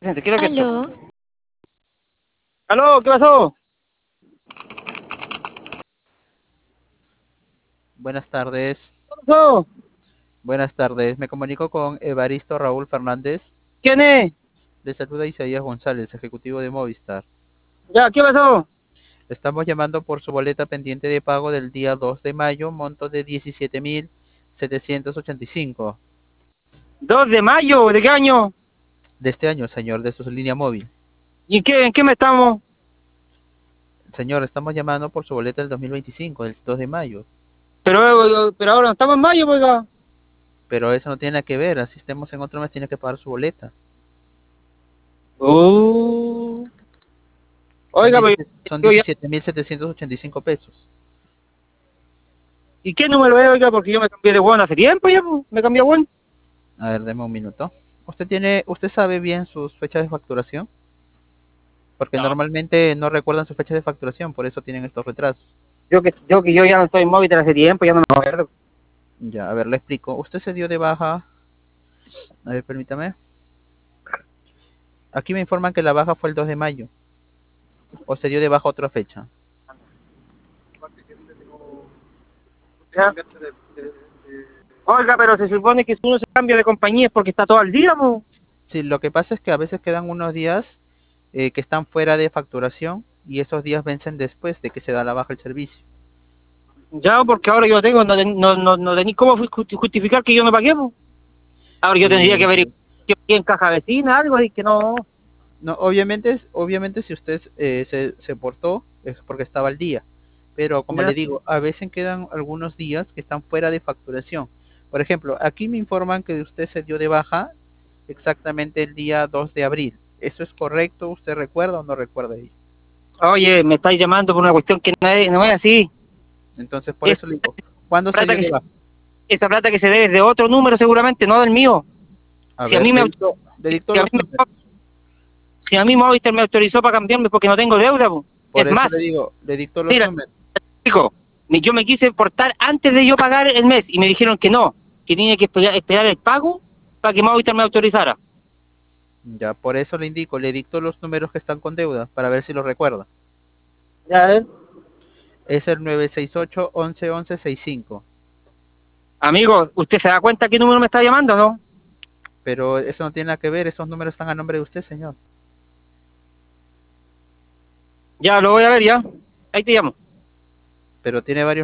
Gente, ¿qué es lo que esto? Aló, ¿Aló? ¿Qué pasó? Buenas tardes. ¿Qué pasó? Buenas tardes. Me comunico con Evaristo Raúl Fernández. ¿Quién es? Le saluda Isaías González, ejecutivo de Movistar. Ya, ¿qué pasó? Estamos llamando por su boleta pendiente de pago del día 2 de mayo, monto de 17.785 2 de mayo, ¿de qué año? de este año, señor, de su línea móvil. ¿Y en qué me estamos? Señor, estamos llamando por su boleta del 2025, del 2 de mayo. Pero ahora no estamos en mayo, oiga. Pero eso no tiene nada que ver. Así estemos en otro mes, tiene que pagar su boleta. Son Oiga, pues 17 son yo ya... 17.785 pesos. ¿Y qué número es, oiga? Porque yo me cambié de WON hace tiempo ya, pues. Me cambié a WON. A ver, deme un minuto. ¿Usted sabe bien sus fechas de facturación? Porque No. normalmente no recuerdan sus fechas de facturación, por eso tienen estos retrasos. Yo ya no estoy en Movistar hace tiempo, ya no me acuerdo. Ya, a ver, le explico. Usted se dio de baja, a ver, permítame. Aquí me informan que la baja fue el 2 de mayo, o se dio de baja otra fecha. Ya. Oiga, pero se supone que si uno se cambia de compañía es porque está todo al día, pues. Sí, lo que pasa es que a veces quedan unos días que están fuera de facturación y esos días vencen después de que se da la baja el servicio. Ya, porque ahora yo tengo, no tenéis cómo justificar que yo no pagué, pues. Ahora yo tendría que Eh, averiguar que pagué en caja vecina, algo así que no. no, obviamente si usted se portó es porque estaba al día. Pero como Ya, le digo, a veces quedan algunos días que están fuera de facturación. Por ejemplo, aquí me informan que usted se dio de baja exactamente el día 2 de abril. ¿Eso es correcto? ¿Usted recuerda o no recuerda ello? oye, me estáis llamando por una cuestión que no es así. Entonces, por Es eso le digo, ¿cuándo se plata dio que de se, baja? esa plata que se debe es de otro número seguramente, no del mío. A Si a ver, mí me, auto- le dicto si a los mí, números. si a mí Movistar me autorizó para cambiarme porque no tengo deuda, po. Por Es eso le más, digo, le dicto los mira, números. chico, yo me quise portar antes de yo pagar el mes y me dijeron que no, que tenía que esperar el pago para que Movistar me autorizara. Ya, por eso le indico, le dicto los números que están con deuda para ver si los recuerda. Ya, Es el 968 11 11 65. amigo, ¿usted se da cuenta qué número me está llamando, no? Pero eso no tiene nada que ver, esos números están a nombre de usted, señor. Ya, lo voy a ver ya. Ahí te llamo. Pero tiene varios